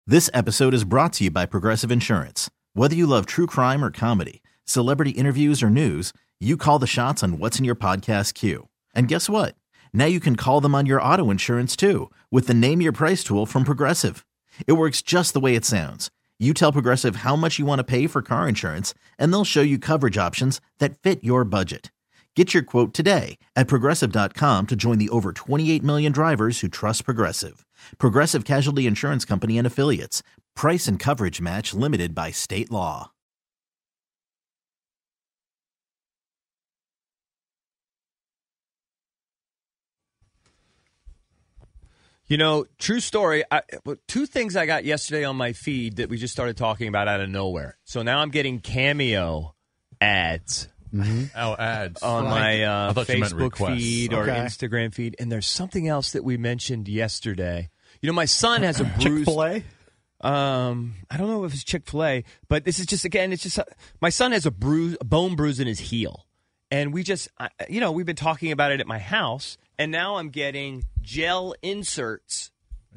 This episode is brought to you by Progressive Insurance. Whether you love true crime or comedy, celebrity interviews or news, you call the shots on what's in your podcast queue. And guess what? Now you can call them on your auto insurance too with the Name Your Price tool from Progressive. It works just the way it sounds. You tell Progressive how much you want to pay for car insurance, and they'll show you coverage options that fit your budget. Get your quote today at Progressive.com to join the over 28 million drivers who trust Progressive. Progressive Casualty Insurance Company and Affiliates. Price and coverage match limited by state law. You know, true story, two things I got yesterday on my feed that we just started talking about out of nowhere. So now I'm getting Cameo ads. Mm-hmm. Oh, ads. On my Facebook feed or Okay. Instagram feed. And there's something else that we mentioned yesterday. You know, my son has a bruise. Chick-fil-A? I don't know if it's Chick-fil-A, but this is just, again, it's just, my son has a bone bruise in his heel. And we just, we've been talking about it at my house, and now I'm getting gel inserts,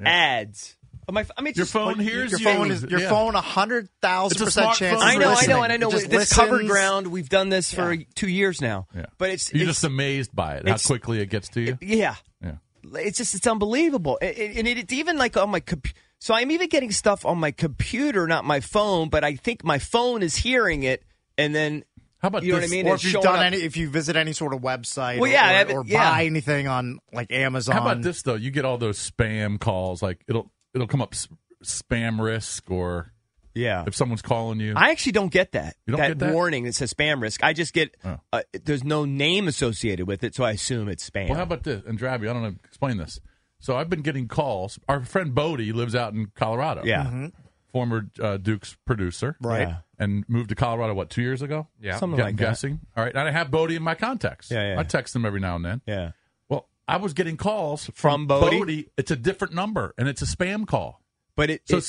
ads. Your phone hears Your you. phone is your phone 100,000% chance. smartphone. I know. Just This covered listens. ground. We've done this for 2 years now. Yeah. But You're just amazed by it, how quickly it gets to you. Yeah. Yeah. It's unbelievable. And it's even like on my computer. So I'm even getting stuff on my computer, not my phone, but I think my phone is hearing it, and then How about you know this? what I mean? Or It's if you've showing done up. if you visit any sort of website, Well, yeah, or yeah. buy anything on like Amazon. How about this though? You get all those spam calls, like it'll come up spam risk, or Yeah. if someone's calling you. I actually don't get that. You don't get that? warning that says spam risk. I just get there's no name associated with it, so I assume it's spam. Well, how about this? And Drabby, I don't know. Explain this. So I've been getting calls. Our friend Bodie lives out in Colorado. Yeah. Former Duke's producer. Right. Yeah. And moved to Colorado, 2 years ago? Yeah. Something like I'm that. guessing. All right. And I have Bodie in my contacts. Yeah. I text him every now and then. Yeah. Well, I was getting calls From Bodie? It's a different number, and it's a spam call. But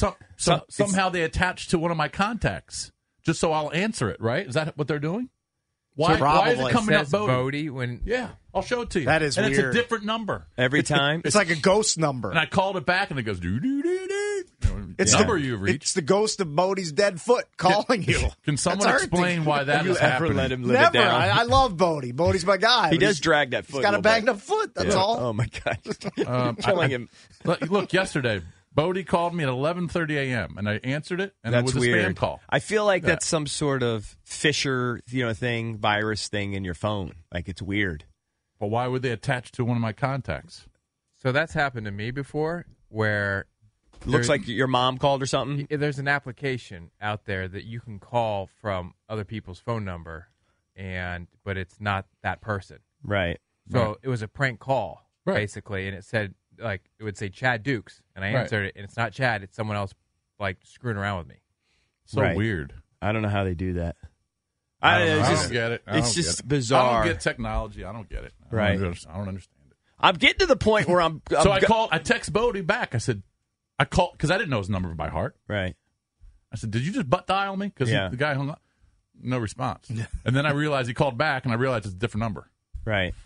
Somehow they attach to one of my contacts, just so I'll answer it, right? Is that what they're doing? Why is it probably. coming up Says Bodie? Bodie when Yeah, I'll show it to you. That is and it's weird. a different number. every time. It's like a ghost number. And I called it back, and it goes doo doo doo doo. It's Number you've reached. It's the ghost of Bodie's dead foot calling you. Can someone That's explain why that you is ever happening? let him live it Never. down? I love Bodie. Bodie's my guy. He but does he's- drag that foot. He's got a banged up foot. That's all. Oh my god! Killing him. Look, yesterday, Bodie called me at 11:30 a.m. and I answered it, and That's it was a weird. spam call. I feel like Yeah. that's some sort of Fisher, thing, virus thing in your phone. Like it's weird. But why would they attach to one of my contacts? so that's happened to me before where Looks there's- like your mom called or something. there's an application out there that you can call from other people's phone number but it's not that person. Right. So it was a prank call Right. basically, and it said it would say Chad Dukes, and I Right. answered it, and it's not Chad, it's someone else screwing around with me. So Right. weird. I don't know how they do that. I it's don't just, get it. it's just bizarre. I don't get technology. I don't get it. I Right. don't understand it. I'm getting to the point where I'm. So I text Bodie back. I said, I called because I didn't know his number by heart. Right. I said, did you just butt dial me? Because Yeah. the guy hung up. No response. And then I realized he called back, and I realized it's a different number. Right.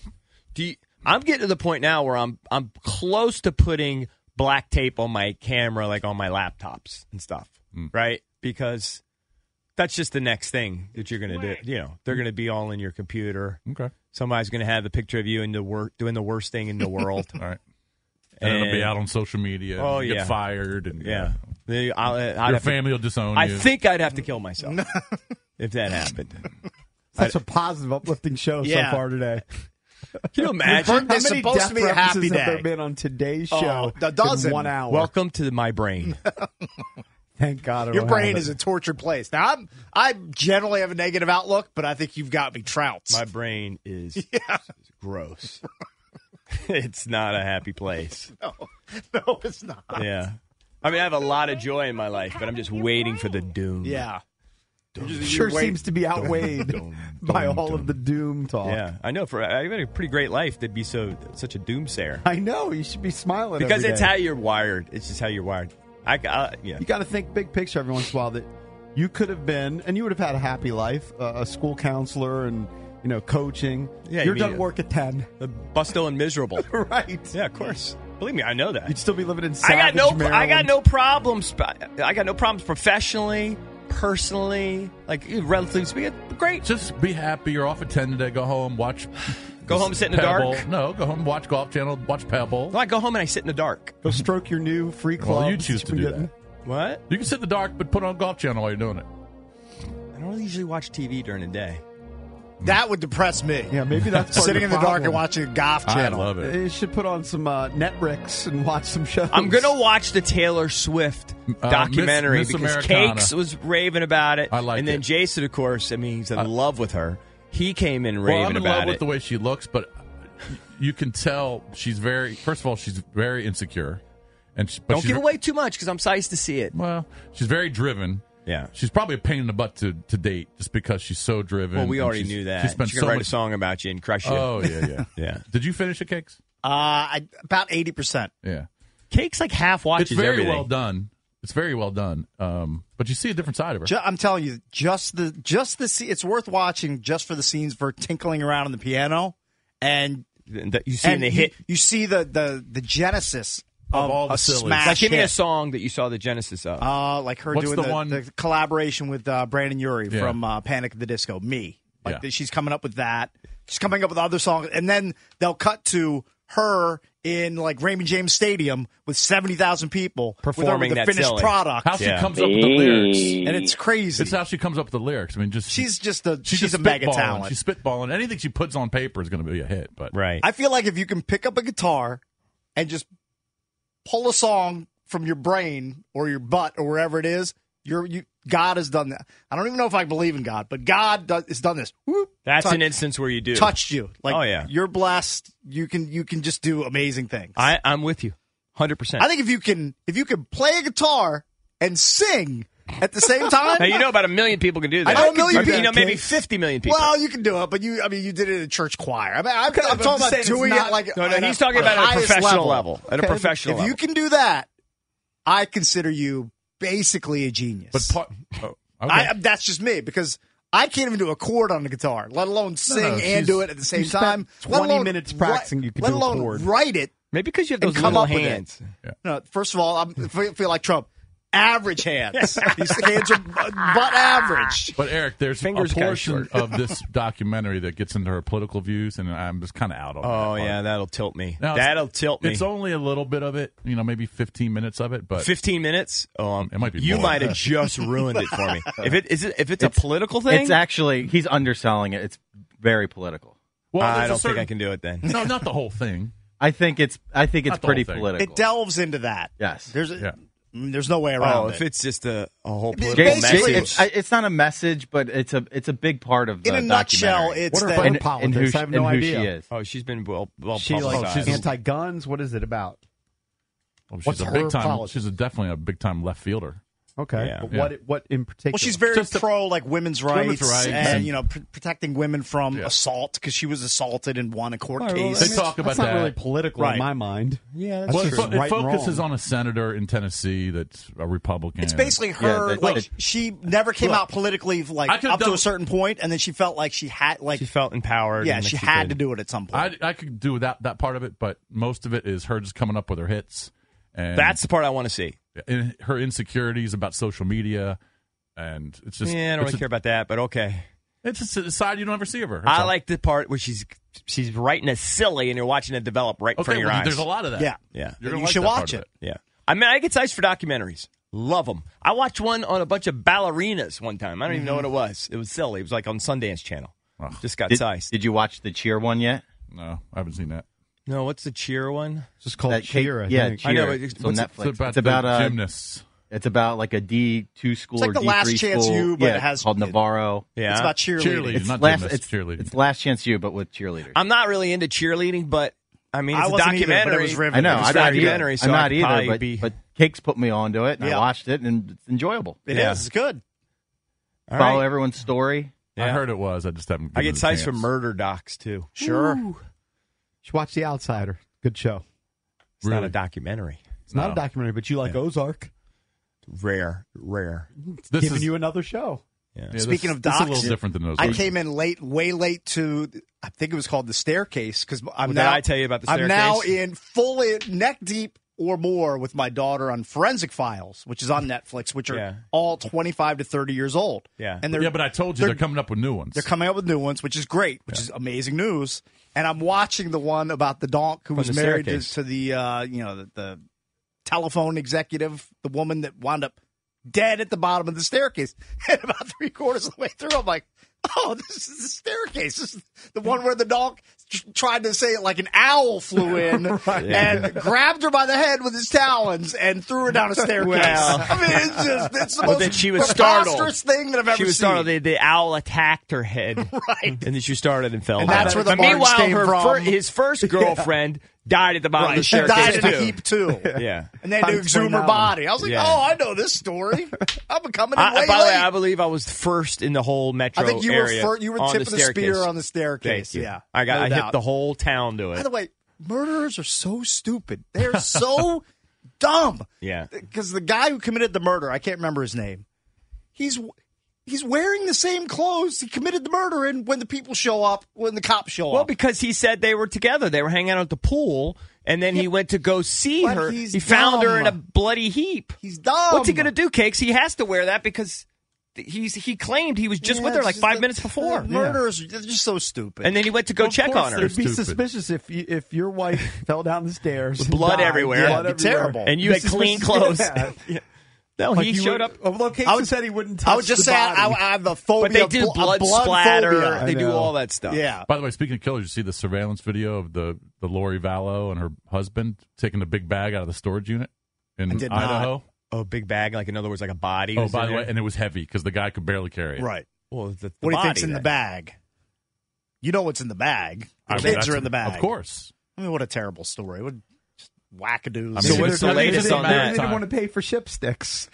I'm getting to the point now where I'm close to putting black tape on my camera, like on my laptops and stuff. Right. Because that's just the next thing that you're going to do. They're going to be all in your computer. Okay. Somebody's going to have a picture of you doing the worst thing in the world. All right. And it'll be out on social media. Oh, and yeah. Get fired. And Yeah. your family will disown I you. think I'd have to kill myself if that happened. Such a positive, uplifting show Yeah. so far today. Can you imagine? It's supposed to be a happy references have day. there been on today's show a dozen. in 1 hour? Welcome to my brain. Thank God. I Your don't brain have is it. a tortured place. Now, I generally have a negative outlook, but I think you've got me trouts. My brain is gross. It's not a happy place. No, it's not. Yeah. I mean, I have a lot of joy in my life, but I'm just waiting for the doom. Yeah. Sure seems to be outweighed by all of the doom talk. Yeah. I know. I have a pretty great life to be such a doomsayer. I know. You should be smiling Because every it's day. how you're wired. It's just how you're wired. Yeah. You got to think big picture every once in a while that you could have been, and you would have had a happy life, a school counselor and, coaching. Yeah, You're you done mean work at 10. Busto and miserable. Right. Yeah, of course. Believe me, I know that. You'd still be living in I got Savage, no problems. I got no problems professionally, personally, like relatively speaking. Great. Just be happy. You're off attending today. Go home, watch. Go home, sit in the Pebble. dark. No, go home, watch Golf Channel, watch Pebble. No, I go home and I sit in the dark. Go stroke your new free club. Well, you choose to do that. What? You can sit in the dark, but put on Golf Channel while you're doing it. I don't usually watch TV during the day. That would depress me. Yeah, maybe that's part Sitting of in the dark problem. and watching a golf channel. I love it. You should put on some Netflix and watch some shows. I'm gonna watch the Taylor Swift documentary Miss because Americana. Cakes was raving about it. I liked and then it. Jason, of course, I mean, he's in love with her. He came in Well, raving I'm in about love with it. the way she looks, but you can tell she's very. First of all, she's very insecure, and but Don't she's, give away too much because I'm sized to see it. Well, she's very driven. Yeah. She's probably a pain in the butt to date just because she's so driven. Well, we and already she's- knew that. She spent She's so gonna write much. a song about you and crush you. Oh yeah. Yeah. Did you finish it, Cakes? About 80%. Yeah. Cakes like half watches It's very everything. well done. It's very well done. But you see a different side of her. I'm telling you, just the it's worth watching just for the scenes for tinkling around on the piano, and You see, and the hit. You see the genesis of all the a sillies. smash Like, give me a hit. song that you saw the genesis of. Like her What's doing the one- the collaboration with Brandon Urie Yeah. from Panic at the Disco. Me, like Yeah. she's coming up with that. She's coming up with other songs, and then they'll cut to her in like Raymond James Stadium with 70,000 people Performing with her, that with the finished silly. product, How she Yeah. comes up with the lyrics. and it's crazy. It's how she comes up with the lyrics. I mean, just she's she's a just mega spitballing. talent. She's spitballing. Anything she puts on paper is going to be a hit. But right. I feel like if you can pick up a guitar and just pull a song from your brain or your butt or wherever it is, God has done that. I don't even know if I believe in God, but God has done this. Whoop, That's an instance where you do. touched you. Like, Oh, yeah. you're blessed. You can just do amazing things. I'm with you. 100%. I think if you can play a guitar and sing at the same time. Now, you know about 1 million people can do that. I know 1 million Or, you people know, maybe can. 50 million people. Well, you can do it, but you did it in a church choir. I'm I'm talking just about saying doing it's it not- like no, at he's talking about at a highest professional level. At a Okay. professional If level. you can do that, I consider you basically a genius. but okay. That's just me because I can't even do a chord on the guitar, let alone sing and do it at the same you spent time. 20 Let alone minutes practicing, you could let do a alone chord. write it. Maybe because you have And those come little up with it. hands. No, first of all, I feel like Trump. Average hands. These hands are butt average. But Eric, there's Fingers a kinda portion short. of this documentary that gets into her political views, and I'm just kind of out on that. Oh, part. yeah, that'll tilt me. Now, it's- That'll tilt me. It's only a little bit of it, maybe 15 minutes of it, but 15 minutes? Oh, It might be You more. might have just ruined it for me. If it's a political thing, It's actually he's underselling it. It's very political. well, I there's a don't think certain- I can do it then. No, not the whole thing. I think it's Not the pretty whole thing. political. It delves into that. Yes. There's no way around Oh, it. if it's just a whole It's political basically- message. it's not a message, but it's a big part of the In a nutshell, documentary. it's What are that her and, politics? and who, I have no and who idea. she is. Oh, she's been well She like publicized. she's anti-guns. What is it about? Oh, she's What's a her big time. politics? She's definitely a big time left fielder. Okay, Yeah. but Yeah. what in particular? well, she's very Just pro like women's rights, Women's rights and and- protecting women from Yeah. assault because she was assaulted and won a court Oh, well, case. They talk about That's not that. really political Right. in my mind. Yeah, That's Well, just it right and focuses wrong. on a senator in Tennessee that's a Republican. It's basically Yeah, her. that- like that- she never came Look, out politically, like I could've up to done- a certain point, and then she felt like she had, like, she felt empowered. yeah, and she that had could. to do it at some point. I could do that part of it, but most of it is her just coming up with her hits. And That's the part I want to see. and her insecurities about social media, and it's just Yeah, I don't it's really care about that, but okay. It's a side you don't ever see of her. That's I all. like the part where she's writing a silly and you're watching it develop right in front Okay, of your well, eyes. there's a lot of that. yeah, Yeah. You're gonna you like should that part watch of it. Yeah. I mean, I get sized for documentaries. Love them. I watched one on a bunch of ballerinas one time. I don't even know what it was. It was silly. It was like on Sundance Channel. Ugh. Just got Did, sized. did you watch the cheer one yet? No, I haven't seen that. No, what's the cheer one? It's just called That Cheer. I yeah, think. Cheer. I know, but It's on what's it- Netflix. It's about the gymnasts. It's about like a D2 school It's like or the D3 Last Chance school. U, but yeah, it has- called Navarro. Yeah. It's about cheerleading. Cheerleading, It's not last, gymnasts. it's, cheerleading. it's Last Chance U, but with cheerleaders. I'm not really into cheerleading, but I mean, I it's a wasn't either, but it documentary. was riveting. I know. It's a I'm not either. documentary, so I'm I not could either, probably but Cakes put me onto it, and Yeah. I watched it, and it's enjoyable. It Yeah. is. It's good. All Follow right. everyone's story. I Yeah. heard it was. I just haven't. I given get it a sized for chance. murder docs, too. Sure. You should watch The Outsider. Good show. It's not Really? a documentary. It's not No. a documentary, but you like Ozark. Rare. This Giving is you another show. Yeah. Speaking of It's docs, a little different than those. I came in late, way late to. I think it was called The Staircase because Did I tell you about The Staircase? I'm now in fully neck deep or more with my daughter on Forensic Files, which is on Netflix, which are all 25 to 30 years old. Yeah, and but I told you they're coming up with new ones. They're coming up with new ones, which is great, which is amazing news. And I'm watching the one about the donk who From was The married Staircase. to the the telephone executive, the woman that wound up dead at the bottom of the staircase. And about 3/4 of the way through, I'm like, oh, this is The Staircase. This is the one where the dog tried to say it like an owl flew in and grabbed her by the head with his talons and threw her down a staircase. Well. I mean, it's the Well, most then she was preposterous startled. thing that I've ever She was seen. startled. The owl attacked her head. Right. And then she started and fell And down. that's where the But marks meanwhile, came her from. his first girlfriend died at the bottom of the Right. She staircase, died in a too. heap, too. Yeah. And they had to exhume her body. I was like, Yeah. oh, I know this story. I'm coming in way By the way, late. I believe I was first in the whole metro I think you area were you were on tip of the staircase. spear on the staircase. Thank you. Yeah, I no hit doubt. the whole town to it. By the way, murderers are so stupid. They're so dumb. Yeah. Because the guy who committed the murder, I can't remember his name. He's wearing the same clothes he committed the murder in when the people show up, when the cops show Well, up. because he said they were together. They were hanging out at the pool, and then he went to go see but her. he's He found her in a dumb. bloody heap. He's dumb. What's he going to do, Cakes? He has to wear that because he claimed he was just with her like 5 minutes before. Murderers are just so stupid. And then he went to go Of check course on her. It'd be Stupid. suspicious if your wife fell down the stairs, With and blood died. everywhere. Blood It'd be everywhere. terrible. And you had clean clothes. Yeah. No, Like he you showed would- up. Although Casey I would- said he wouldn't touch I would just the say I body. have a phobia. But they of do a blood blood splatter. phobia. They do know. all that stuff. Yeah. By the way, speaking of killers, you see the surveillance video of the Lori Vallow and her husband taking the big bag out of the storage unit in I did not. Idaho. Oh, big bag, like in other words, like a body. Oh, was by in the there? way, and it was heavy because the guy could barely carry it. Right. Well, the What do you body think's in the then. bag? You know what's in the bag. The I mean, kids that's- are in the bag. Of course. I mean, what a terrible story. What just wackadoos. I So mean, what's the latest on Maybe that? they didn't want to pay for ship sticks.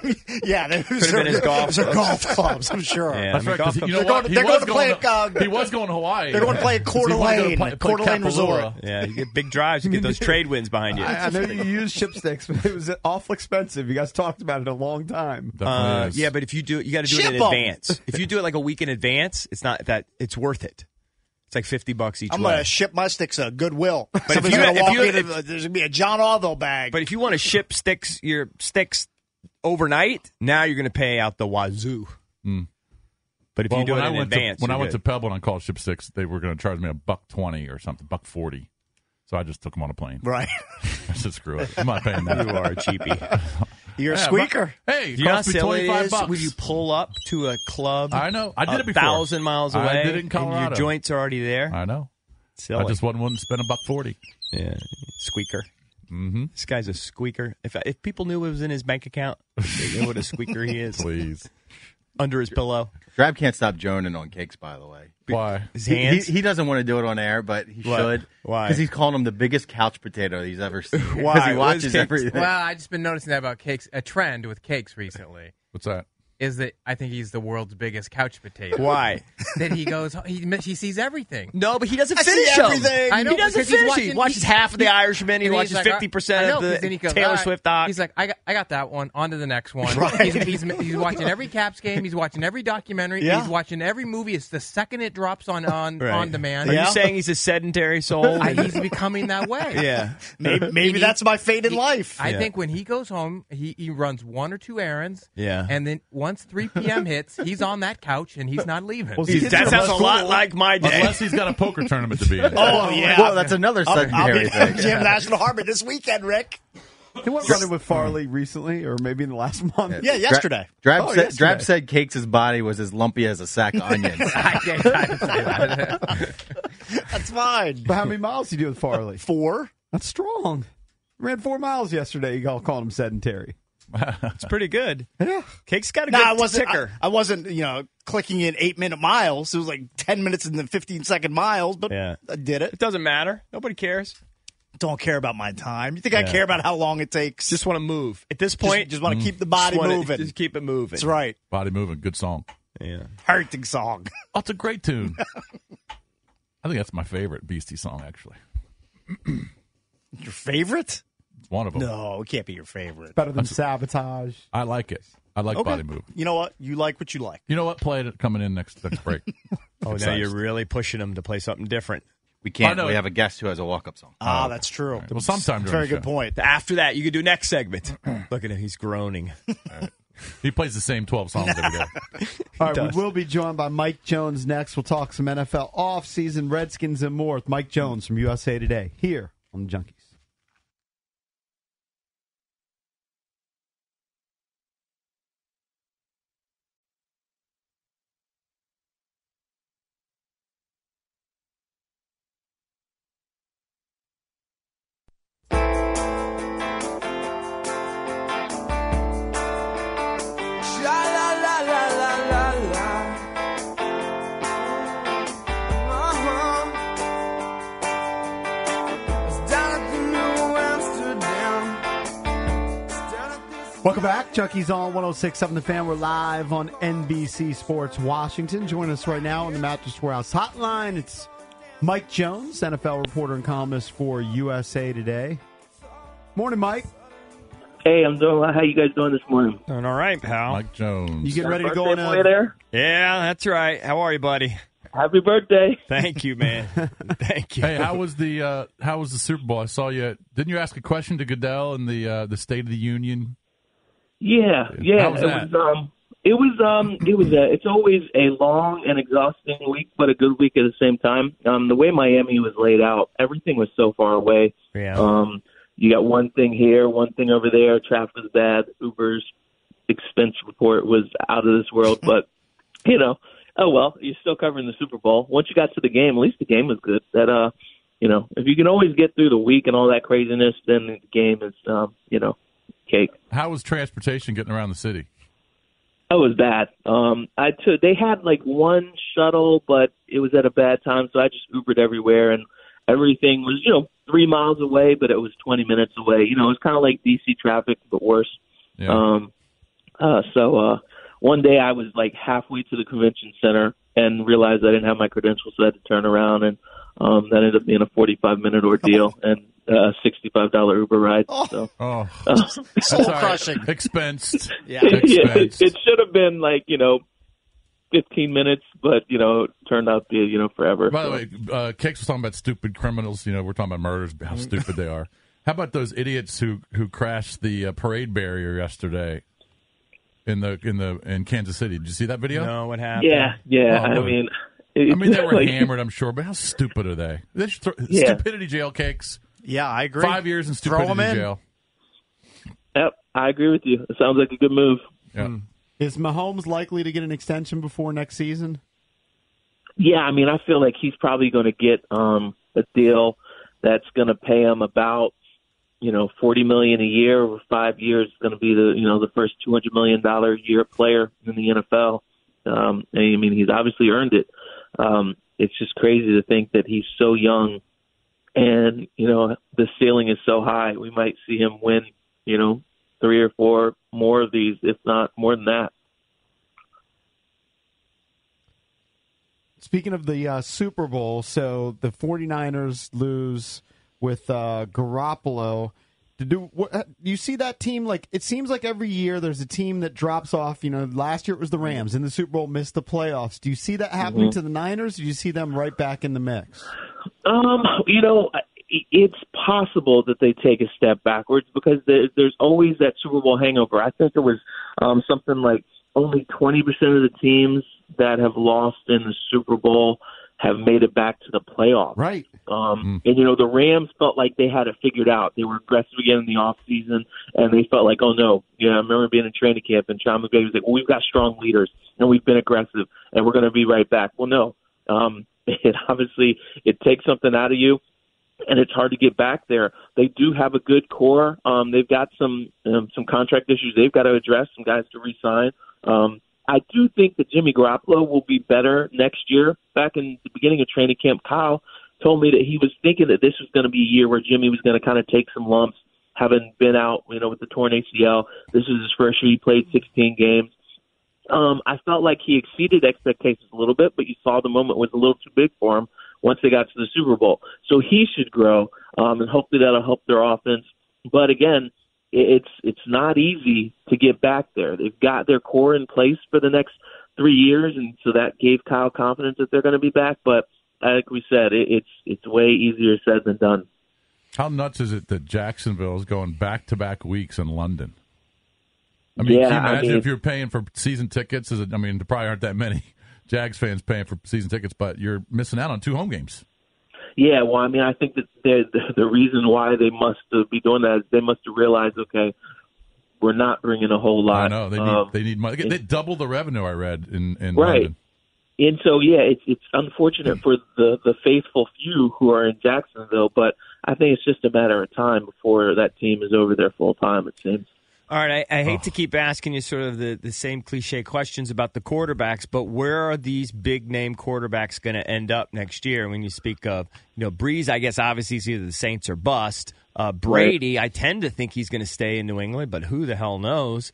yeah, those Could've been his golf those are clubs. golf clubs, I'm sure. Yeah. That's I mean, right. 'cause golf you know They're what? going- they're going to play he was going to Hawaii. They're going to play at Coeur 'Cause he wanted to d'Alene, play Coeur d'Alene Kapalua. Resort. Yeah, you get big drives. You get those trade winds behind you. I know you use ship sticks, but it was awful expensive. You guys talked about it a long time. Definitely is. Yeah, but if you do it, you got to do it Ship in 'em. advance. If you do it like a week in advance, it's not that it's worth it. It's like $50 each I'm way. going to ship my sticks to Goodwill. if Somebody's you- going to if walk you- in and there's going to be a John Orville bag. But if you want to ship your sticks overnight, now you're going to pay out the wazoo. But if Well, you do when it I in went advance, when I you're went to good. Pebble and I called Ship 6, they were going to charge me $1.20 or something, $1.40. So I just took them on a plane. right. I said, screw it. I'm not paying that. you are a cheapie. You're a Yeah, squeaker. but- hey, it Do you know how cost me silly it is $25. when you pull up to a club? I know. I did it before. 1,000 miles I away. did it in and Colorado. your joints are already there. I know. Silly. I just wouldn't spend $1.40. Yeah, squeaker. Mm-hmm. This guy's a squeaker. If people knew it was in his bank account, they know what a squeaker he is. Please. Under his pillow. Drab can't stop joning on Cakes, by the way. Why? His He, hands. he doesn't want to do it on air, but he What? should. Why? Because he's calling him the biggest couch potato he's ever seen. Why? Because he What is watches Cakes? everything. Well, I just been noticing that about Cakes. A trend with Cakes recently What's that? is that I think he's the world's biggest couch potato. Why? That he goes, he sees everything. No, but he doesn't I see finish them. everything. I know, He doesn't because he's finish. watching- He watches half of the Irishman. He And watches he's like, 50% I know, of 'cause then the he goes, Taylor "All right." Swift doc. He's like, I got that one. On to the next one. Right. He's watching every Caps game. He's watching every documentary. Yeah. He's watching every movie. It's the second it drops on Right. on demand. Are Yeah. you saying he's a sedentary soul? He's becoming that way. yeah. Maybe that's my fate in life. I Yeah. think when he goes home, he runs 1 or 2 errands. Yeah. And then once 3 p.m. hits, he's on that couch and he's not leaving. Well, That kids are sounds a less lot cool. like my day. Unless he's got a poker tournament to be in. Oh, yeah. Well, that's another I'll secondary be thing. Jim National Harbor this weekend, Rick. He went running with Farley recently, or maybe in the last month. Yeah, yesterday. Drab, Oh, said, yesterday. Drab said Cakes' body was as lumpy as a sack of onions. I can't say that. That's fine. But how many miles did you do with Farley? 4. That's strong. Ran 4 miles yesterday. You all called him sedentary. It's pretty good. Yeah. Cake's got a No, good I wasn't. ticker. I wasn't. Clicking in 8-minute miles. It was like 10 minutes and then 15-second miles. But Yeah. I did it. It doesn't matter. Nobody cares. Don't care about my time. You think I care about how long it takes? Just want to move. At this point, just want to keep the body moving. Just keep it moving. That's right. Body moving. Good song. Yeah. Hurting song. Oh, it's a great tune. I think that's my favorite Beastie song, actually. Your favorite? It's one of them. No, it can't be your favorite. Better than Sabotage. I like it. I like Okay. Body Move. You know what? You like what you like. You know what? Play it coming in next break. Oh, now you're really pushing them to play something different. We can't. I know. We have a guest who has a walk-up song. Ah, that's true. Well, sometime during Very the good show. point. After that, you could do next segment. Look at him. He's groaning. He plays the same 12 songs every day. All right, does. we will be joined by Mike Jones next. We'll talk some NFL offseason, Redskins, and more with Mike Jones from USA Today here on the Junkies. Welcome back. Chucky's on 106.7 The Fan. We're live on NBC Sports Washington. Join us right now on the Mattress Warehouse hotline. It's Mike Jones, NFL reporter and columnist for USA Today. Morning, Mike. Hey, I'm doing well. How you guys doing this morning? Doing all right, pal. Mike Jones. You getting ready to Birthday go on boy there? Yeah, that's right. How are you, buddy? Happy birthday. Thank you, man. Thank you. Hey, how was the Super Bowl? I saw you. Didn't you ask a question to Goodell in the State of the Union? Yeah. How was that? It's always a long and exhausting week, but a good week at the same time. The way Miami was laid out, everything was so far away. Yeah. You got one thing here, one thing over there. Traffic was bad. Uber's expense report was out of this world, but oh well, you're still covering the Super Bowl. Once you got to the game, at least the game was good. That if you can always get through the week and all that craziness, then the game is cake. How was transportation getting around the city? Oh, it was bad. They had like one shuttle, but it was at a bad time, so I just Ubered everywhere, and everything was 3 miles away, but it was 20 minutes away. It was kind of like DC traffic, but worse. Yeah. So one day I was like halfway to the convention center and realized I didn't have my credentials, so I had to turn around, and that ended up being a 45-minute ordeal and a $65 Uber ride. So. Oh, Soul crushing. Expensed. Yeah. Expensed. It should have been like 15 minutes, but it turned out to be forever. By the way, Cakes was talking about stupid criminals. We're talking about murders, how stupid they are. How about those idiots who crashed the parade barrier yesterday in Kansas City? Did you see that video? No, what happened? Yeah. Oh, I mean, they were like, hammered, I'm sure, but how stupid are they? They should Yeah. stupidity jail, Cakes. Yeah, I agree. 5 years in Throw 'em stupidity in. jail. Yep, I agree with you. It sounds like a good move. Yeah. Is Mahomes likely to get an extension before next season? Yeah, I mean, I feel like he's probably going to get a deal that's going to pay him about $40 million a year over 5 years. It's going to be the first $200 million a year player in the NFL. And I mean, he's obviously earned it. It's just crazy to think that he's so young, and the ceiling is so high. We might see him win 3 or 4 more of these, if not more than that. Speaking of the Super Bowl, so the 49ers lose with Garoppolo. Do you see that team? Like, it seems like every year there's a team that drops off. Last year it was the Rams in the Super Bowl, missed the playoffs. Do you see that happening to the Niners? Or do you see them right back in the mix? It's possible that they take a step backwards because there's always that Super Bowl hangover. I think it was something like only 20% of the teams that have lost in the Super Bowl have made it back to the playoffs. Right. And, the Rams felt like they had it figured out. They were aggressive again in the offseason, and they felt like, oh, no. I remember being in training camp, and Sean McVay was like, well, we've got strong leaders, and we've been aggressive, and we're going to be right back. Well, no. It takes something out of you, and it's hard to get back there. They do have a good core. They've got some contract issues they've got to address, some guys to re-sign. I do think that Jimmy Garoppolo will be better next year. Back in the beginning of training camp, Kyle told me that he was thinking that this was going to be a year where Jimmy was going to kind of take some lumps, having been out, with the torn ACL. This was his first year. He played 16 games. I felt like he exceeded expectations a little bit, but you saw the moment was a little too big for him once they got to the Super Bowl. So he should grow, and hopefully that'll help their offense. But again, it's not easy to get back there. They've got their core in place for the next 3 years, and so that gave Kyle confidence that they're going to be back. But like we said, it's way easier said than done. How nuts is it that Jacksonville is going back-to-back weeks in London? I mean, Yeah, can you imagine if you're paying for season tickets? There probably aren't that many Jags fans paying for season tickets, but you're missing out on 2 home games. Yeah, well, I mean, I think that the reason why they must be doing that is they must have realized, okay, we're not bringing a whole lot. I know they need money. They double the revenue. I read in right. London. And so, yeah, it's unfortunate for the faithful few who are in Jacksonville, but I think it's just a matter of time before that team is over there full time. It seems. All right, I hate to keep asking you sort of the same cliche questions about the quarterbacks, but where are these big-name quarterbacks going to end up next year? When you speak of, Breeze, I guess obviously it's either the Saints or bust. Brady, right. I tend to think he's going to stay in New England, but who the hell knows?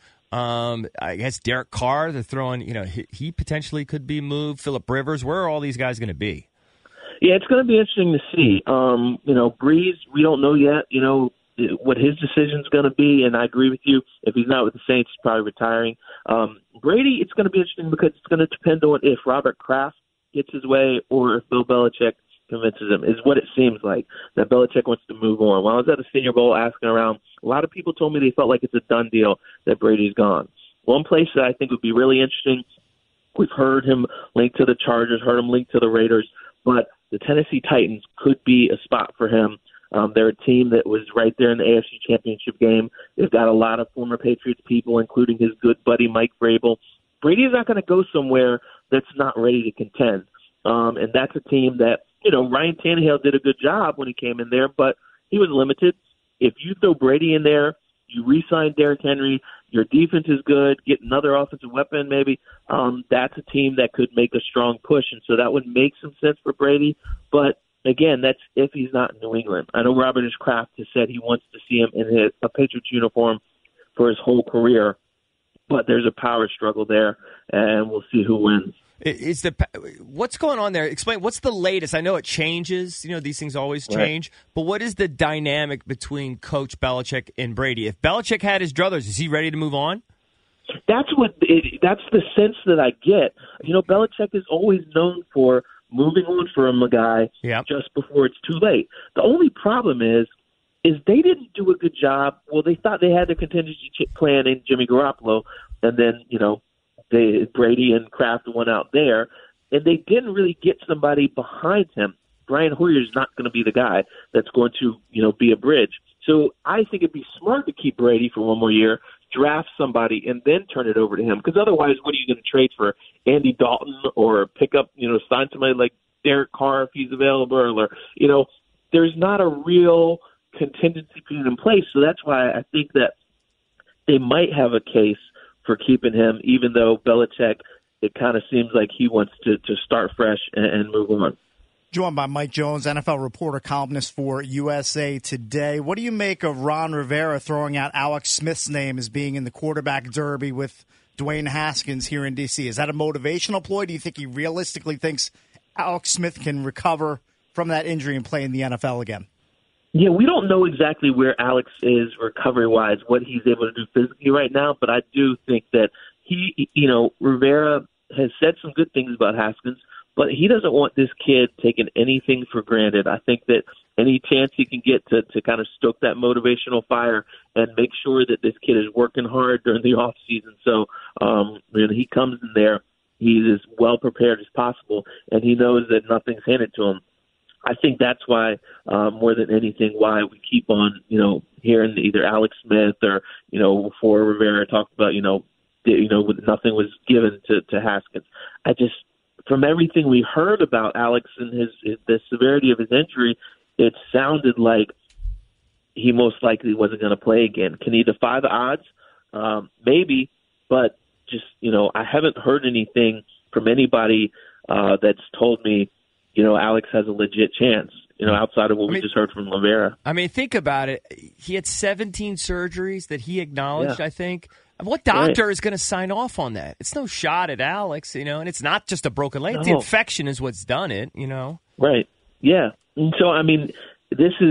I guess Derek Carr, they're throwing, he potentially could be moved. Phillip Rivers, where are all these guys going to be? Yeah, it's going to be interesting to see. Breeze, we don't know yet, what his decision's going to be, and I agree with you. If he's not with the Saints, he's probably retiring. Brady, it's going to be interesting because it's going to depend on if Robert Kraft gets his way or if Bill Belichick convinces him, is what it seems like, that Belichick wants to move on. When I was at the Senior Bowl asking around, a lot of people told me they felt like it's a done deal that Brady's gone. One place that I think would be really interesting, we've heard him linked to the Chargers, heard him linked to the Raiders, but the Tennessee Titans could be a spot for him. They're a team that was right there in the AFC Championship game. They've got a lot of former Patriots people, including his good buddy Mike Vrabel. Brady's not going to go somewhere that's not ready to contend. And that's a team that, Ryan Tannehill did a good job when he came in there, but he was limited. If you throw Brady in there, you re-sign Derrick Henry, your defense is good, get another offensive weapon maybe, that's a team that could make a strong push. And so that would make some sense for Brady. But again, that's if he's not in New England. I know Robert Kraft has said he wants to see him in a Patriots uniform for his whole career, but there's a power struggle there, and we'll see who wins. What's going on there? Explain, what's the latest? I know it changes. These things always change. Right. But what is the dynamic between Coach Belichick and Brady? If Belichick had his druthers, is he ready to move on? That's the sense that I get. Belichick is always known for moving on from a guy just before it's too late. The only problem is they didn't do a good job. Well, they thought they had the contingency plan in Jimmy Garoppolo, and then, Brady and Kraft went out there, and they didn't really get somebody behind him. Brian Hoyer is not going to be the guy that's going to, be a bridge. So I think it'd be smart to keep Brady for one more year, draft somebody, and then turn it over to him. Because otherwise, what are you going to trade for? Andy Dalton or pick up, sign somebody like Derek Carr if he's available? Or, there's not a real contingency plan in place. So that's why I think that they might have a case for keeping him, even though Belichick, it kind of seems like he wants to start fresh and move on. Joined by Mike Jones, NFL reporter, columnist for USA Today. What do you make of Ron Rivera throwing out Alex Smith's name as being in the quarterback derby with Dwayne Haskins here in D.C.? Is that a motivational ploy? Do you think he realistically thinks Alex Smith can recover from that injury and play in the NFL again? Yeah, we don't know exactly where Alex is recovery-wise, what he's able to do physically right now, but I do think that Rivera has said some good things about Haskins, but he doesn't want this kid taking anything for granted. I think that any chance he can get to kind of stoke that motivational fire and make sure that this kid is working hard during the off season. So when he comes in there, he's as well prepared as possible, and he knows that nothing's handed to him. I think that's why, more than anything, why we keep on, hearing either Alex Smith or, before Rivera talked about, nothing was given to Haskins. From everything we heard about Alex and the severity of his injury, it sounded like he most likely wasn't going to play again. Can he defy the odds? Maybe, but just, I haven't heard anything from anybody that's told me, Alex has a legit chance, outside of what we just heard from Rivera. I mean, think about it. He had 17 surgeries that he acknowledged, I think. What doctor is going to sign off on that? It's no shot at Alex, and it's not just a broken leg. No. The infection is what's done it, Right. Yeah. And so, I mean, this is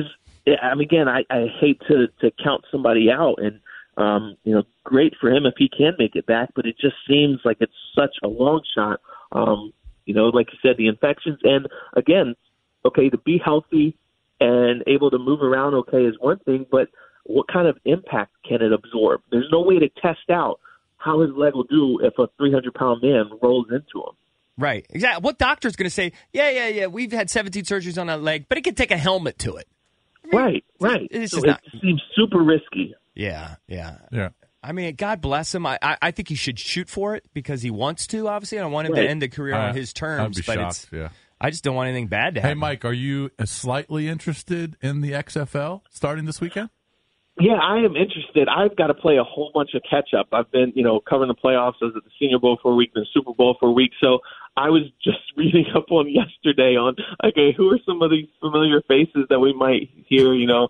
I mean, again, I hate to count somebody out, and great for him if he can make it back, but it just seems like it's such a long shot. Like you said, the infections, and again, okay, to be healthy and able to move around okay is one thing, but what kind of impact can it absorb? There's no way to test out how his leg will do if a 300-pound man rolls into him. Right. Exactly. What doctor's going to say, yeah, we've had 17 surgeries on that leg, but it can take a helmet to it. I mean, Right. It's so just it seems super risky. Yeah. Yeah. I mean, God bless him. I think he should shoot for it because he wants to, obviously. I don't want him to end the career on his terms. I'd be shocked, I just don't want anything bad to happen. Hey, Mike, are you slightly interested in the XFL starting this weekend? Yeah, I am interested. I've got to play a whole bunch of catch-up. I've been, covering the playoffs. I was at the Senior Bowl for a week, then Super Bowl for a week. So I was just reading up on yesterday on, okay, who are some of these familiar faces that we might hear,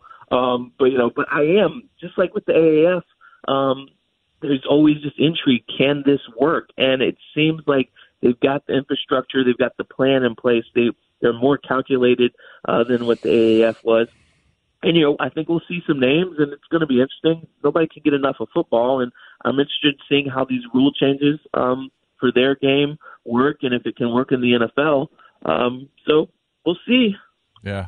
but I am, just like with the AAF, there's always this intrigue. Can this work? And it seems like they've got the infrastructure. They've got the plan in place. They're more calculated than what the AAF was. And, I think we'll see some names, and it's going to be interesting. Nobody can get enough of football, and I'm interested in seeing how these rule changes for their game work and if it can work in the NFL. So we'll see. Yeah.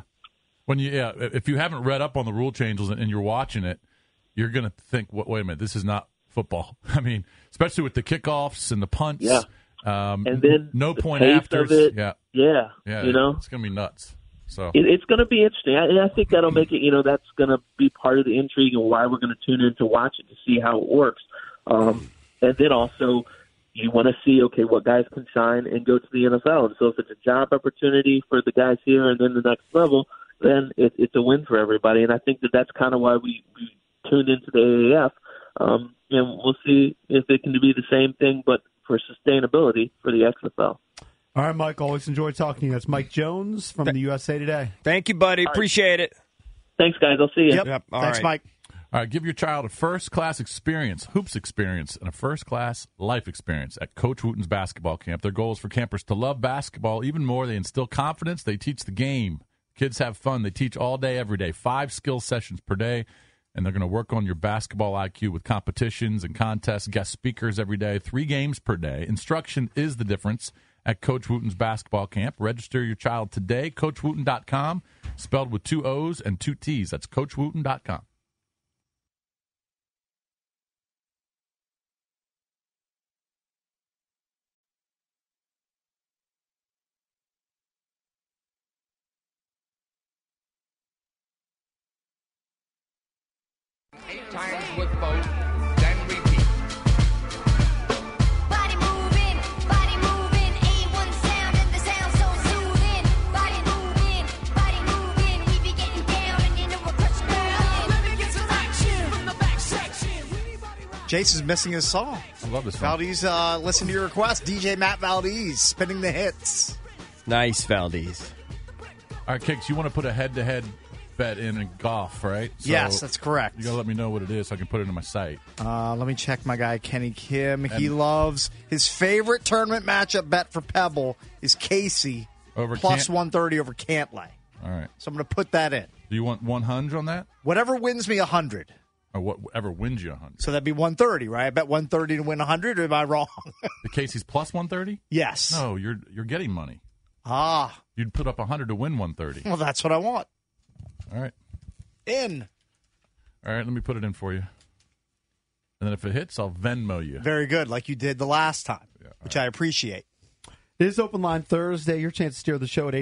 If you haven't read up on the rule changes and you're watching it, you're going to think, wait a minute, this is not football. I mean, especially with the kickoffs and the punts. Yeah. And then no the point pace afters. of it. Yeah. It's going to be nuts. So it's going to be interesting. I think that'll make it, that's going to be part of the intrigue and why we're going to tune in to watch it to see how it works. And then also you want to see, okay, what guys can shine and go to the NFL. And so if it's a job opportunity for the guys here and then the next level, then it's a win for everybody. And I think that's kind of why we tuned into the AAF. And we'll see if it can be the same thing, but for sustainability for the XFL. All right, Mike, always enjoy talking to you. That's Mike Jones from the USA Today. Thank you, buddy. Appreciate it. Thanks, guys. I'll see you. Yep. Thanks, right. Mike. All right, give your child a first-class experience, hoops experience, and a first-class life experience at Coach Wooten's basketball camp. Their goal is for campers to love basketball even more. They instill confidence. They teach the game. Kids have fun. They teach all day, every day, 5 skill sessions per day, and they're going to work on your basketball IQ with competitions and contests, guest speakers every day, 3 games per day. Instruction is the difference at Coach Wooten's basketball camp. Register your child today, CoachWooten.com, spelled with 2 O's and 2 T's. That's CoachWooten.com. Times with both, then repeat. Body moving, A1 sound and the sound so soothing. Body moving, we be getting down and you know we're crushing it. Let me get some action from the back section. Jason's missing his song. I love this song. Valdez, listen to your request. DJ Matt Valdez, spinning the hits. Nice, Valdez. All right, Kicks, you want to put a head-to-head bet in golf, right? So yes, that's correct. You got to let me know what it is so I can put it in my site. Let me check my guy, Kenny Kim. He loves his favorite tournament matchup bet for Pebble is Casey Over plus 130 over Cantlay. All right. So I'm going to put that in. Do you want 100 on that? Whatever wins me 100. Or whatever wins you 100? So that'd be 130, right? I bet 130 to win 100, or am I wrong? The Casey's plus 130? Yes. No, you're getting money. Ah. You'd put up 100 to win 130. Well, that's what I want. All right. In. All right, let me put it in for you. And then if it hits, I'll Venmo you. Very good, like you did the last time, which I appreciate. It is Open Line Thursday. Your chance to steer the show at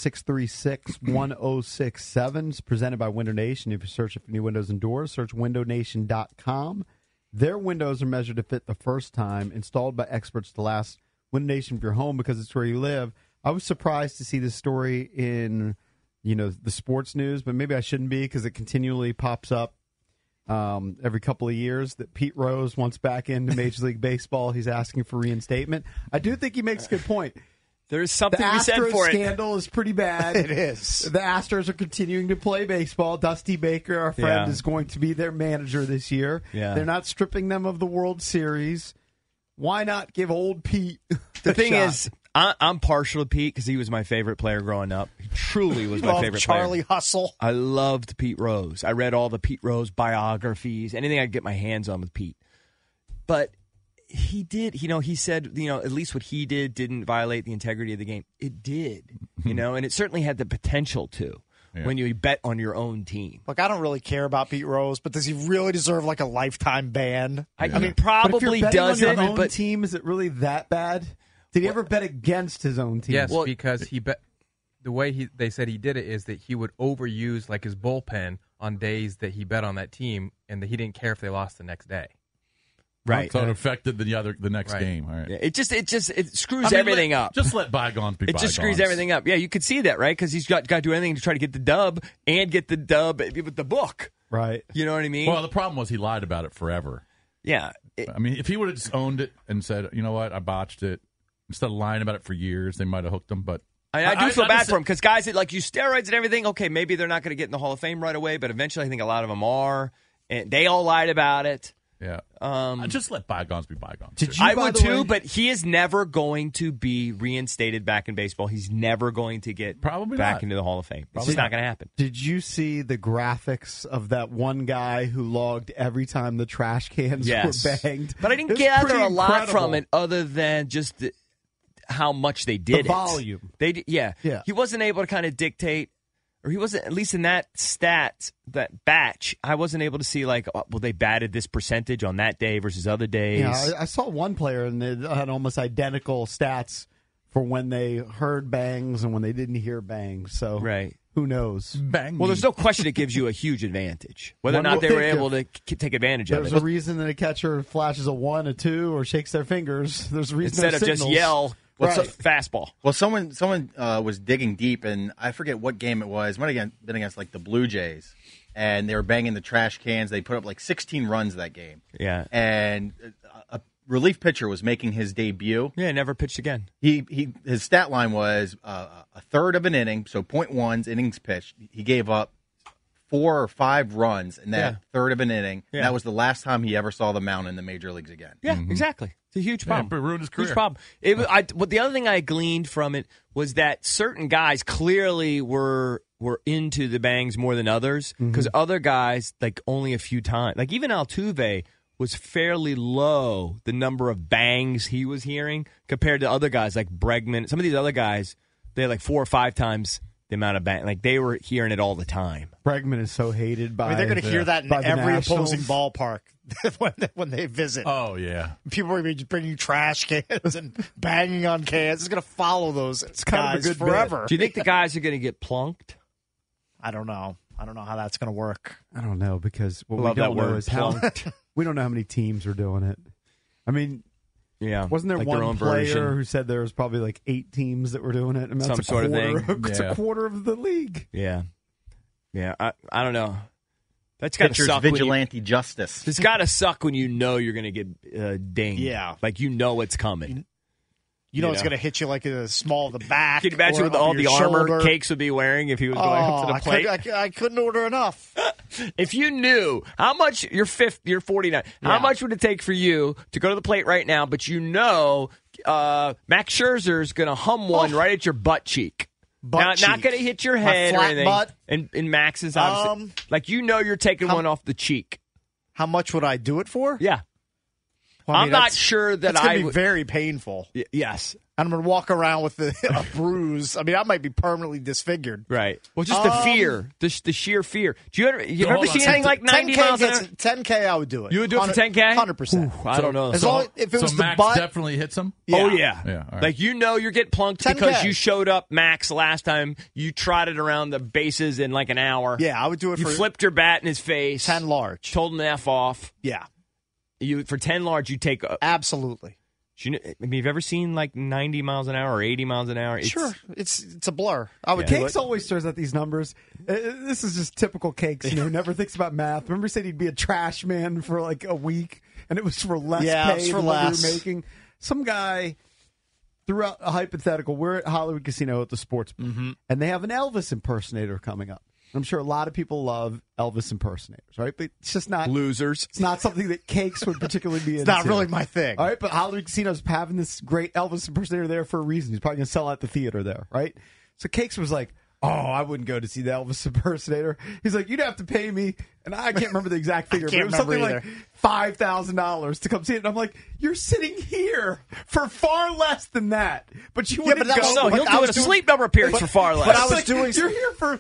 800-636-1067. It's presented by Window Nation. If you're searching for new windows and doors, search windownation.com. Their windows are measured to fit the first time, installed by experts to last. Window Nation for your home because it's where you live. I was surprised to see this story in the sports news, but maybe I shouldn't be because it continually pops up every couple of years that Pete Rose wants back into Major League Baseball. He's asking for reinstatement. I do think he makes a good point. There's something to be said Astros for it. Scandal is pretty bad. It is. The Astros are continuing to play baseball. Dusty Baker, our friend, is going to be their manager this year. Yeah. They're not stripping them of the World Series. Why not give old Pete The thing is, I'm partial to Pete because he was my favorite player growing up. He truly was my Love favorite Charlie player. Hustle. I loved Pete Rose. I read all the Pete Rose biographies, anything I could get my hands on with Pete. But he did, he said, at least what he did didn't violate the integrity of the game. It did, and it certainly had the potential to when you bet on your own team. Look, I don't really care about Pete Rose, but does he really deserve like a lifetime ban? I But mean, if you're probably betting on doesn't, your own but team, is it really that bad? Did he ever bet against his own team? Yes, because he bet. The way they said he did it is that he would overuse like his bullpen on days that he bet on that team, and that he didn't care if they lost the next day. right. So it affected the next game. All right. Yeah, it screws everything up. Just let bygones be It bygones. just screws everything up. Yeah, you could see that, right? Because he's got to do anything to try to get the dub and get the dub with the book. Right. You know what I mean? Well, the problem was he lied about it forever. Yeah. I mean, if he would have just owned it and said, you know what, I botched it, instead of lying about it for years, they might have hooked him. But I do feel bad for him because guys that use steroids and everything, okay, maybe they're not going to get in the Hall of Fame right away, but eventually I think a lot of them are. And they all lied about it. yeah, just let bygones be bygones. I would too, but he is never going to be reinstated back in baseball. He's never going to get Probably back not. into the Hall of Fame. Probably It's just not not. going to happen. Did you see the graphics of that one guy who logged every time the trash cans Yes. were banged? But I didn't It was gather pretty a lot incredible. from it other than just how much they did The volume. Yeah. He wasn't able to kind of dictate, or he wasn't, at least in that that batch, I wasn't able to see they batted this percentage on that day versus other days. Yeah, I saw one player and they had almost identical stats for when they heard bangs and when they didn't hear bangs. So Right. who knows? Bang. Well, there's no question it gives you a huge advantage. Whether or One not would they were think able to take advantage of There's it. a reason that a catcher flashes a 1, a 2, or shakes their fingers. There's a reason Instead of there's just signals. yell, what's Right. a fastball? Well, someone was digging deep, and I forget what game it was. It might have been against like the Blue Jays, and they were banging the trash cans. They put up like 16 runs that game. Yeah. And a relief pitcher was making his debut. Yeah, never pitched again. His stat line was a third of an inning, so 0.1 innings pitched. He gave up 4 or 5 runs in that third of an inning. Yeah. That was the last time he ever saw the mound in the major leagues again. Yeah, exactly. It's a huge problem. it ruined his career. Huge problem. But the other thing I gleaned from it was that certain guys clearly were into the bangs more than others, because other guys, only a few times. Even Altuve was fairly low, the number of bangs he was hearing, compared to other guys like Bregman. Some of these other guys, they had 4 or 5 times the amount of bang. They were hearing it all the time. Bregman is so hated by. They're going to hear that in by the every Nationals. opposing ballpark when they visit. Oh yeah. People are going to be bringing trash cans and banging on cans. It's going to follow those kind of a guys good bit. forever. Do you think the guys are going to get plunked? I don't know. I don't know how that's going to work. I don't know, because what Love we don't that know word, is how plunked. we don't know how many teams are doing it. I mean, Yeah. wasn't there like their one own player version. who said there was probably 8 teams that were doing it? I mean, that's Some a sort of quarter, thing. It's Yeah. a quarter of the league. Yeah. Yeah. I don't know. That's got to Pitcher's suck. When vigilante justice. it's got to suck when you know you're going to get dinged. Yeah. You know it's coming. You know You it's know. going to hit you in the small of the back. Can you imagine or with up all your the armor shoulder. Cakes would be wearing if he was going up to the plate? I couldn't order enough. If you knew how much you're 49, how Yeah. much would it take for you to go to the plate right now? But Max Scherzer's going to hum one right at your butt cheek. Butt Not cheek. going to hit your My head or flat anything. butt? And Max is obviously you're taking one off the cheek. How much would I do it for? Yeah, Well, I mean, I'm not that's- sure that That's going I to be would. very painful. Yes. And I'm going to walk around with a bruise. I mean, I might be permanently disfigured. Right. Well, just the fear, the sheer fear. You ever hold seen on. anything like 90 miles an hour? 10K, I would do it. You would do it for 10K? 100%. I don't know. As long if it was so the Max butt, definitely hits him. Oh, yeah. Yeah, all right. You're getting plunked 10K. because you showed up, Max, last time. You trotted around the bases in an hour. yeah, I would do it You for flipped your bat in his face. 10 large. Told him to F off. Yeah, For 10 large, you take. absolutely. You've ever seen 90 miles an hour or 80 miles an hour? Sure, it's a blur. I would do Cakes it. always throws out these numbers. This is just typical Cakes. Never thinks about math. Remember, he said he'd be a trash man for a week, and it was for less Yeah, it was pay for than what we less. were making. Some guy threw out a hypothetical. We're at Hollywood Casino at the sports bar, and they have an Elvis impersonator coming up. I'm sure a lot of people love Elvis impersonators, right? But it's just not Losers. It's not something that Cakes would particularly be It's into. not really my thing. All right, but Holiday Casino's having this great Elvis impersonator there for a reason. He's probably going to sell out the theater there, right? So Cakes was like, oh, I wouldn't go to see the Elvis impersonator. He's like, you'd have to pay me, and I can't remember the exact figure, but it can't was something remember like $5,000 to come see it. And I'm like, you're sitting here for far less than that, but you wouldn't but that go. was- No, he'll I do was a doing- Sleep Number appearance for far less. but I was It's like, doing- You're here for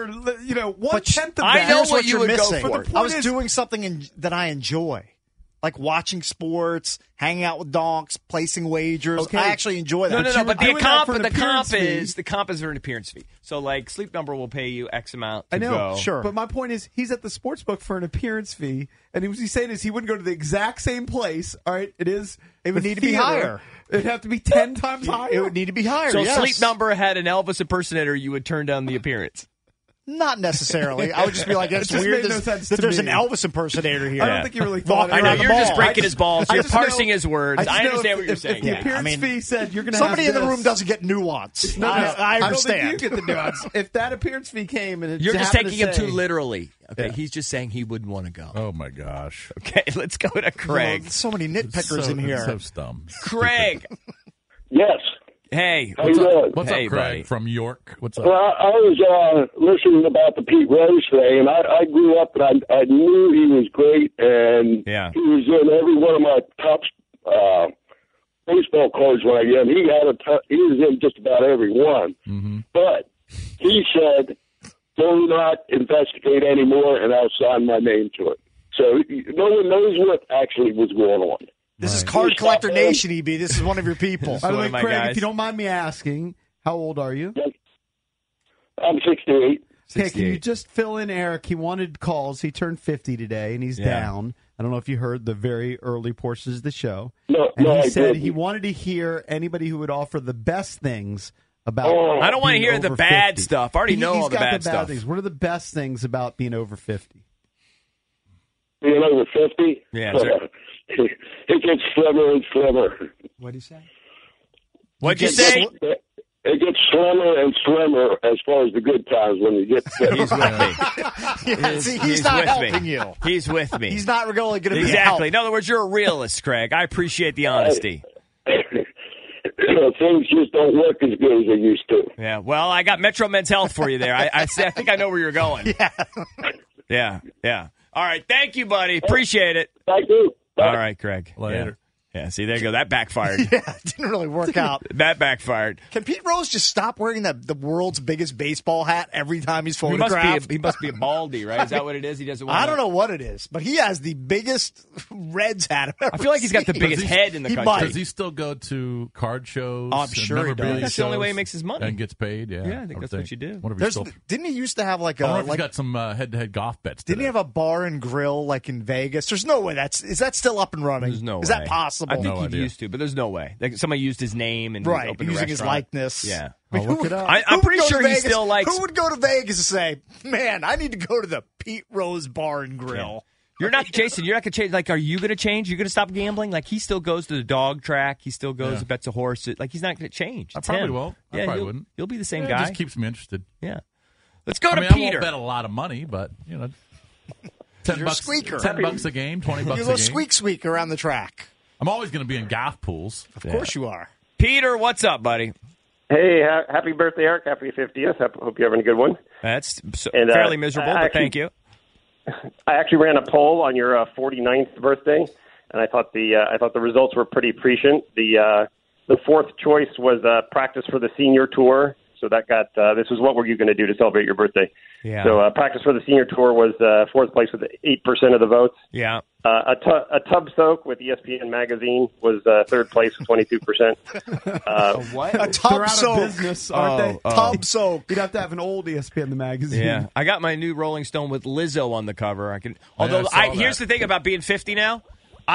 1/10 of I that. know Here's what you you're would go missing. for. But the I was point is- doing something that I enjoy, like watching sports, hanging out with donks, placing wagers. Okay. I actually enjoy that. No. But the doing that comp, for an the comp appearance is for an appearance fee. So like Sleep Number will pay you X amount to I know, go. Sure. But my point is, he's at the sports book for an appearance fee, and what he's saying is he wouldn't go to the exact same place. All right, it would need to be higher. It'd have to be 10 times higher. It would need to be higher. So yes. Sleep Number had an Elvis impersonator, you would turn down the appearance. Not necessarily. I would just be like, it's It just weird made no sense that to there's me. an Elvis impersonator here. I don't think you really thought Walking it. I know around the you're just mall. breaking his balls. I You're just parsing know- his words. just I know understand what you're if saying. the Yeah, appearance I mean, fee said you're going to Somebody have in the this. room doesn't get nuance. No, I don't understand. think you get the nuance. If that appearance fee came and it You're just happened taking to him too say- literally. Okay, Yeah. he's just saying he wouldn't want to go. Oh my gosh. Okay, let's go to Craig. So many nitpickers in here. So dumb. Craig, Yes. hey, How you doing? What's Hey, up, Craig buddy. from York? What's up? Well, I was listening about the Pete Rose thing, and I grew up and I knew he was great, and Yeah. he was in every one of my top baseball cards when I got him. He was in just about every one. Mm-hmm. But he said, "Do not investigate anymore, and I'll sign my name to it." So no one knows what actually was going on. This is Card Collector Nation, EB. This is one of your people. By the one way, of my Craig, guys. if you don't mind me asking, how old are you? I'm 68. Okay, can you 68. just fill in Eric? He wanted calls. He turned 50 today, and he's Yeah. down. I don't know if you heard the very early portions of the show. No, And no, he I said didn't. he wanted to hear anybody who would offer the best things about. Oh. I don't want to being hear the over bad 50. stuff. I already know He's all the got bad stuff. things. What are the best things about being over 50? Being over 50? Yeah, sir. It gets slimmer and slimmer. What do you say? What'd you get say? It gets slimmer and slimmer as far as the good times when you get He's with me. Yeah, see, he's not with helping me. you. He's with me. He's not really going to be a Exactly. help. In other words, you're a realist, Craig. I appreciate the honesty. things just don't work as good as they used to. Yeah. Well, I got Metro Men's Health for you there. I think I know where you're going. Yeah. Yeah. All right. Thank you, buddy. Appreciate it. Thank you. Bye. All right, Craig. Later. Yeah. See, there you go. That backfired. Yeah, it didn't really work out. That backfired. Can Pete Rose just stop wearing the world's biggest baseball hat every time he's He photographed? must be a baldy, right? Is that what it is? He doesn't want I don't know what it is, but he has the biggest Reds hat I've ever I feel like he's got the seen. biggest head in the He country. might. Does he still go to card shows? I'm and sure he memorabilia does. That's the only way he shows makes his money. And gets paid, yeah. Yeah, I think that's what you do. Wonder if There's, he's still, didn't he used to have like I wonder a if he's like? got some head-to-head golf bets Didn't he today. have a bar and grill like in Vegas? There's no way is that still up and running? There's no way. Is that possible? I think No he idea. used to, but there's no way. Like, somebody used his name and Right, opened a using his restaurant. likeness. Yeah. I mean, I'll look it up. I'm who would pretty go to sure he Vegas- still likes. Who would go to Vegas and say, "Man, I need to go to the Pete Rose Bar and Grill"? You're not, Jason, you're not going to change. Like, are you going to change? You're going to stop gambling? Like, he still goes to the dog track. He still goes and bets a horse. Like, he's not going to change. I It's probably him. won't. I Yeah, probably you'll- wouldn't. You'll be the same It guy. just keeps me interested. Yeah. Let's go I to mean, I Peter. won't bet a lot of money, but, you know, $10 You're a squeaker. $10 a game, $20 You a go game. squeak around the track. I'm always going to be in golf pools. Of course you are. Peter, what's up, buddy? Hey, happy birthday, Eric. Happy 50th. Hope you're having a good one. That's And, fairly miserable, but thank you. I actually ran a poll on your 49th birthday, and I thought the results were pretty prescient. The fourth choice was practice for the senior tour. So that got this was what were you going to do to celebrate your birthday? Yeah. So practice for the senior tour was fourth place with 8% of the votes. Yeah. A tub soak with ESPN magazine was third place with 22%. What? A They're tub out soak. of business, aren't they? Tub soak. You'd have to have an old ESPN the magazine. Yeah, I got my new Rolling Stone with Lizzo on the cover. I can. Although I saw here's that. the thing about being 50 now.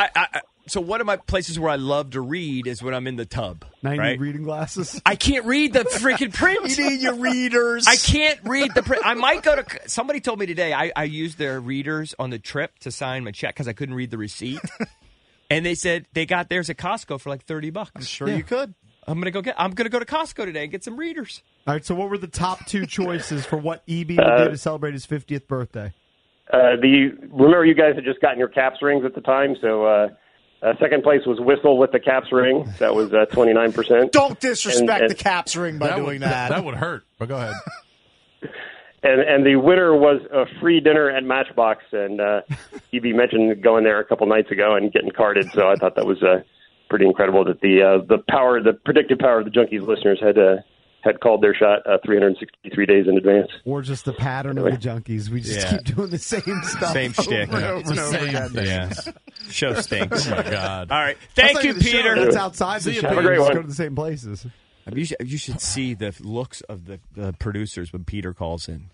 So one of my places where I love to read is when I'm in the tub. Now you right? need reading glasses. I can't read the freaking print. You need your readers. I can't read the print. I might go to. Somebody told me today I used their readers on the trip to sign my check because I couldn't read the receipt. And they said they got theirs at Costco for like $30. Sure, you could. I'm gonna go to Costco today and get some readers. All right, so what were the top two choices for what EB would do to celebrate his 50th birthday? Remember you guys had just gotten your caps rings at the time, so second place was Whistle with the caps ring. That was 29%. Don't disrespect And- the Caps ring by doing that. That would hurt, but go ahead. And the winner was a free dinner at Matchbox, and EB mentioned going there a couple nights ago and getting carded, so I thought that was pretty incredible that the predictive power of the Junkies listeners had called their shot 363 days in advance. Or just the pattern of the Junkies. We just keep doing the same stuff. Same shtick. Over and over and over again. Yeah. Show stinks. Oh, my God. All right. That's Thank not you, even the show. Peter. That's outside the See you, show. Have a We great just one. go to the same places. You should see the looks of the producers when Peter calls in.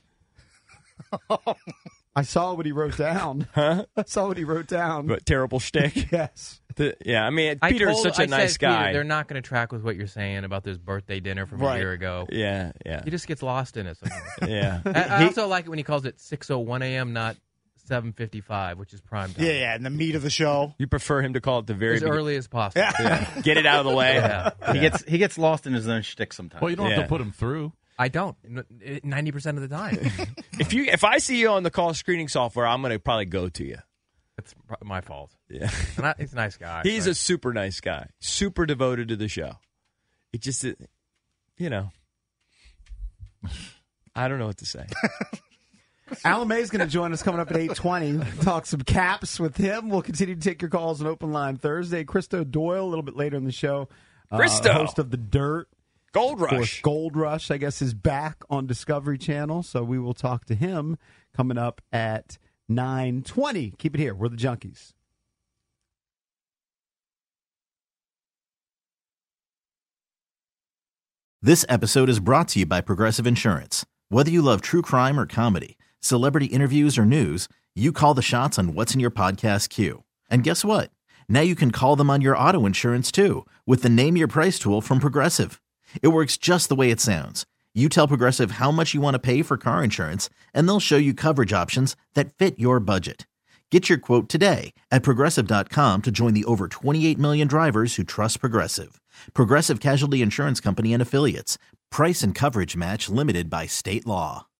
I saw what he wrote down. Huh? I saw what he wrote down. But terrible shtick. Yes. I mean, Peter is such a nice guy. Peter, they're not going to track with what you're saying about this birthday dinner from a year ago. Yeah. He just gets lost in it sometimes. Yeah. I also like it when he calls it 6:01 a.m., not 7:55, which is prime time. Yeah, and the meat of the show. You prefer him to call it the very As early as possible. Yeah. Get it out of the way. Yeah. He gets lost in his own shtick sometimes. Well, you don't have to put him through. I don't. 90% of the time. If I see you on the call screening software, I'm going to probably go to you. It's my fault. Yeah. He's a nice guy. He's a super nice guy. Super devoted to the show. It just, I don't know what to say. Alan May is going to join us coming up at 8:20. Talk some Caps with him. We'll continue to take your calls on Open Line Thursday. Christo Doyle, a little bit later in the show. Christo. Host of The Dirt. Gold Of course, Rush. Gold Rush, I guess, is back on Discovery Channel, so we will talk to him coming up at 9:20. Keep it here. We're the Junkies. This episode is brought to you by Progressive Insurance. Whether you love true crime or comedy, celebrity interviews or news, you call the shots on what's in your podcast queue. And guess what? Now you can call them on your auto insurance too with the Name Your Price tool from Progressive. It works just the way it sounds. You tell Progressive how much you want to pay for car insurance, and they'll show you coverage options that fit your budget. Get your quote today at Progressive.com to join the over 28 million drivers who trust Progressive. Progressive Casualty Insurance Company and Affiliates. Price and coverage match limited by state law.